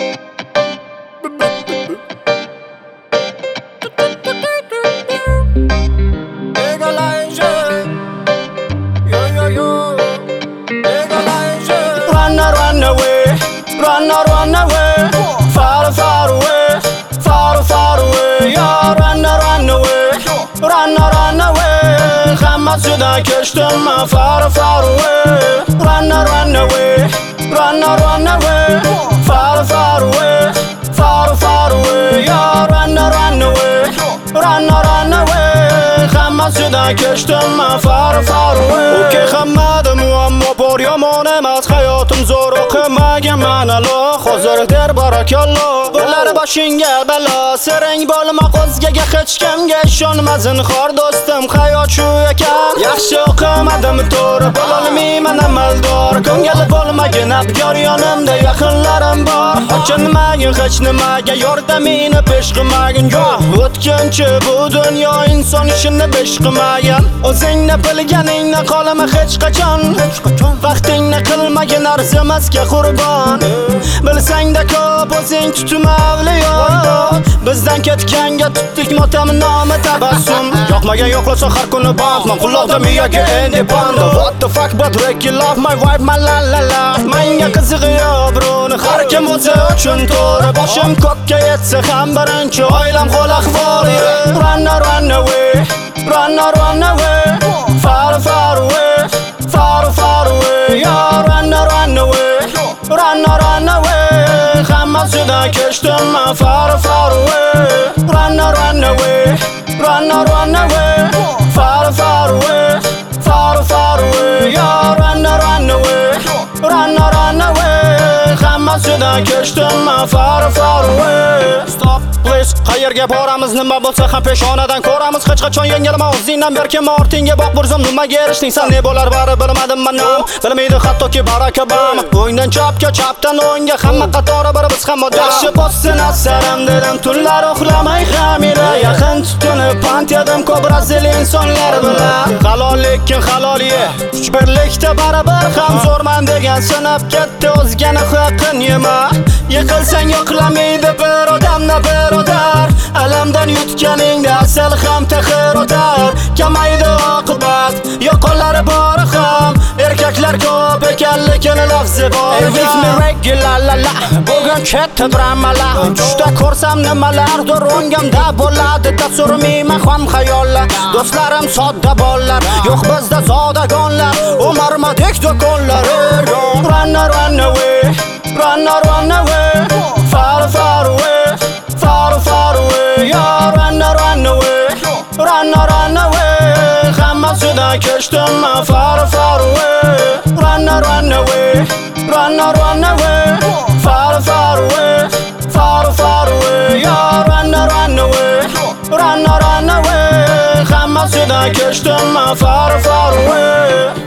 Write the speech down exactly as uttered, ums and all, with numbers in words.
Run away, run, run away, far, far away, far, far away. Yeah, run, run away, run, run away. Hammasidan kechdim, far, far away. Run, run away, run, run away, far, far away, far, far away. Yeah, run, run away, run, run away. Hammasidan kechdim, far, far away. Okay, hammada muammo bor, yomon emas hayotim zo'r. O'qimagan ma'nalo, hozir der barakalloh. Bo'lar boshingga balo, sirang bo'lma qo'zgaga, hech kimga ishonma zinhor do'stim, hayot shu ekan. Yaxshi o'qimadim to'g'ri, bo'lolmayman amaldor. Ko'ngil bo'lmagin abgor, yonimda yaqinlarim bor. Achinmagin hech nimaga, yordamingni pesh qilmagin. Yo'q, o'tkinchi bu dunyo, inson ishini besh qilmagan. O'zingni bilganingni qolma hech qachon. Vaqtingni qilmagin arzimasga qurbon. Bilsang-da ko'p o'zing tutma avliyo. Bizdan ketganga tutdik motam nomi tabassum. Yoqmagan yo'qlasa har kuni bandman, quloqda miyaga endi band. What the fuck but Ricky love my vibe, my la la la. Menga qizig'i yo'q bruni, har kim o'zi uchun to'g'ri. Boshim ko'kka yetsa ham birinchi oilam qo'l ahvoli. Run run away, run run away, far far away, far far away. Yeah, run run away, run run away. Hammasidan kechdim, far far away. Run run away, run run away, far far away, far far away. Yeah, run run away, run run away. Hammasidan kechdim, far far away. Stop please, qayerga boramiz, nima bo'lsa ham peshonadan ko'ramiz. Hech qachon yengilma o'zingdan berkin, ortingga boq burzum, nimaga erishding sen, ne bo'lar bari bilmadim manam. Bilmaydi hattoki Barack Obama. O'ngdan chapga, chapdan o'ngga, hamma qatori bir biz ham odam. Yaxshi bo'lsin asarim dedim, tunlar uxlamay xamira. Yaqin tutunib pant yedim ko'p razil insonlar bilan. Halollikkin haloliye, kuch birlikda baribir ham zo'rman degan sinib ketdi, o'zgani haqqin yema. Yiqilsang yo'qlamaydi bir odamni birodar. Alamdan yutganingda asal ham taxir o'tar. Kamaydi oqibat, yo'qolari bor ham. Erkaklar ko'p ekanligin lafzi bor. With me regular la la, bugun chetda dramala. Tushda ko'rsam nimalardir o'ngamda bo'ladi, tasavvurmayman ham xayollar. Do'stlarim sodda bollar, yo'q bizda zodagonlar. Umarmadik do'konlar. Run run away, run run away, far far away, far far away. Yeah, run run away, run run away. Hammasidan kechdim, far far away. Run run away, run run away, far far away, far far away. Yeah, run run away, run run away. Hammasidan kechdim, far far away.